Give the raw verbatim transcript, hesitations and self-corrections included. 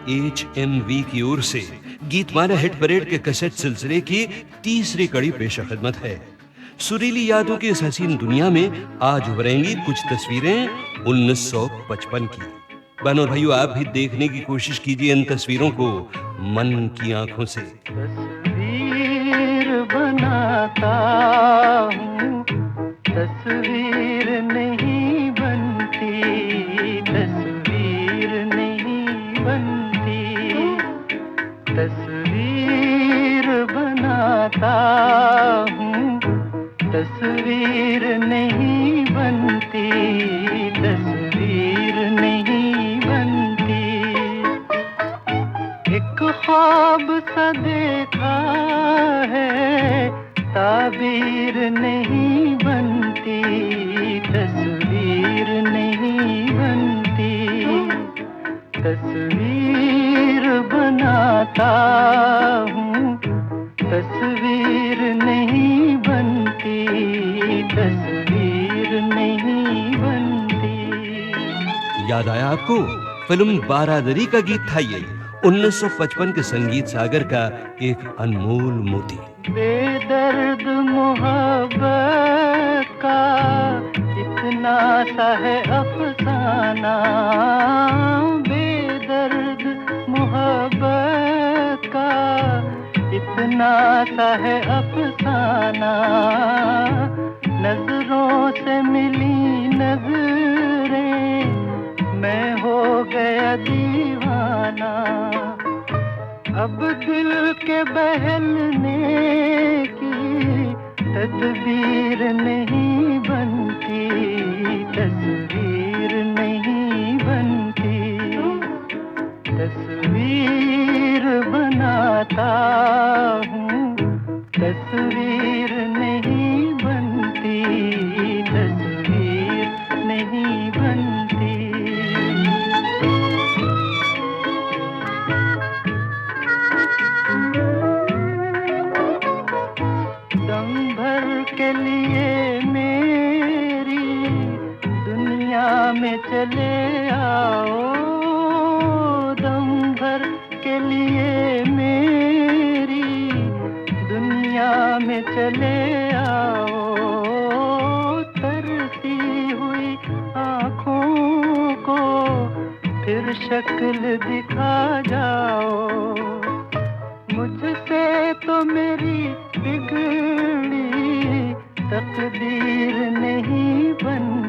H M we की ओर से गीतमाला हिट परेड के कैसेट सिलसिले की तीसरी कड़ी पेश खिदमत है। सुरीली यादों की इस हसीन दुनिया में आज उभरेंगी कुछ तस्वीरें उन्नीस सौ पचपन की। बहनों और भाइयों, आप भी देखने की कोशिश कीजिए इन तस्वीरों को मन की आंखों से। तस्वीर बनाता हूँ, तस्वीर नहीं बनती, तस्वीर नहीं बनती। तस्वीर बनाता हूँ, तस्वीर नहीं बनती, तस्वीर नहीं बनती। एक ख्वाब सा देखा है, ताबीर नहीं बनती, तस्वीर नहीं बनती। तस्वीर बनाता हूँ, तस्वीर नहीं बनती, तस्वीर नहीं बनती। याद आया आपको? फिल्म बारादरी का गीत था ये, उन्नीस सौ पचपन के संगीत सागर का एक अनमोल मोती। बेदर्द मोहब्बत का इतना सा है अफसाना, बेदर्द मोहब्बत का इतना सा है अफसाना। नजरों से मिली नजरें, मैं हो गया दीवाना। अब दिल के बहलने की तदबीर नहीं बनती, तस्वीर नहीं बनती। तस्वीर बनाता हूँ, तस्वीर नहीं बनती, तस्वीर नहीं बनती। दम भर के लिए मेरी दुनिया में चले आओ, दम भर के लिए मेरी दुनिया में चले आओ। तरसी हुई आँखों को फिर शक्ल दिखा जाओ। मुझसे तो मेरी बिगड़ी तकदीर नहीं बन